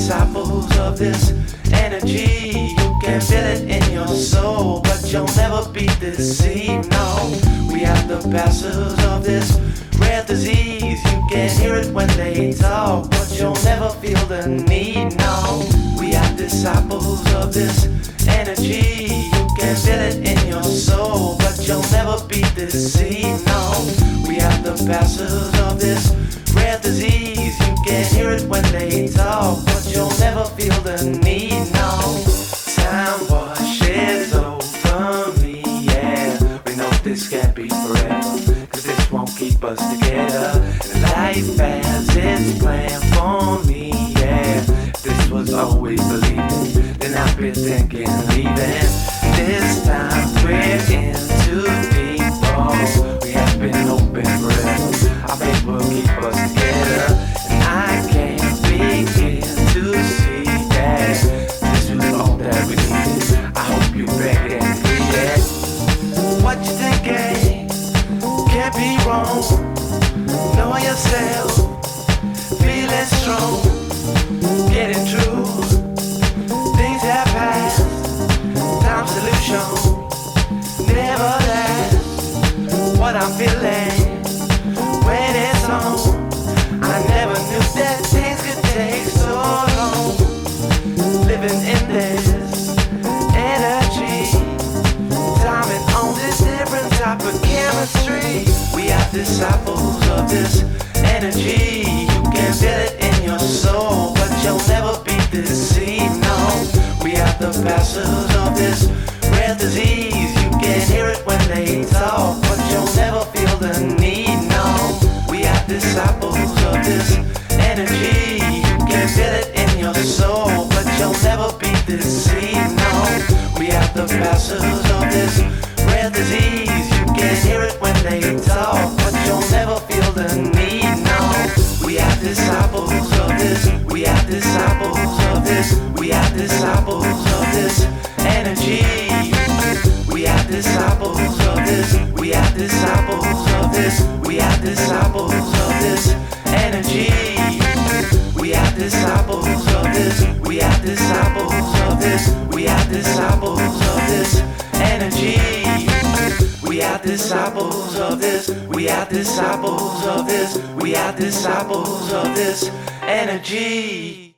disciples of this energy. You can feel it in your soul, but you'll never be deceived. No, we are the passers of this rare disease. You can hear it when they talk, but you'll never feel the need. No, we are disciples of this energy. You can feel it in your soul, but you'll never be deceived. No, we are the passers of this rare disease. You can hear it when they talk, but you'll never feel the need. No, time washes over me, yeah. We know this can't be forever, cause this won't keep us together. Life has its plan for me, yeah. If this was always believing, then I've been thinking leaving. This time we're in too deep, oh. We have been open forever, I think will keep us together. And I can't begin to see that this was all that we needed. I hope you back and see that. What you thinking can't be wrong. Know yourself, feeling strong, getting through. Things have passed, time solution never lasts. What I'm feeling when it's on, I never knew that things could take so long. Living in this energy, timing on this different type of chemistry. We are disciples of this energy. You can feel it in your soul, but you'll never be deceived. No, we are the passers of this rare disease. You can hear it when they talk, but you'll never feel the need. No, we are disciples of this energy. You can feel it in your soul, but you'll never be deceived. No, we are the passers of this rare disease. You can hear it when they talk, but you'll never feel the need. No, we are disciples of this. We are disciples of this. We are disciples of this energy. We are disciples of this. We are disciples of this. We are disciples of this energy. We are disciples of this. We are disciples of this. We are disciples of this energy. We are disciples of this. We are disciples of this. We are disciples of this energy.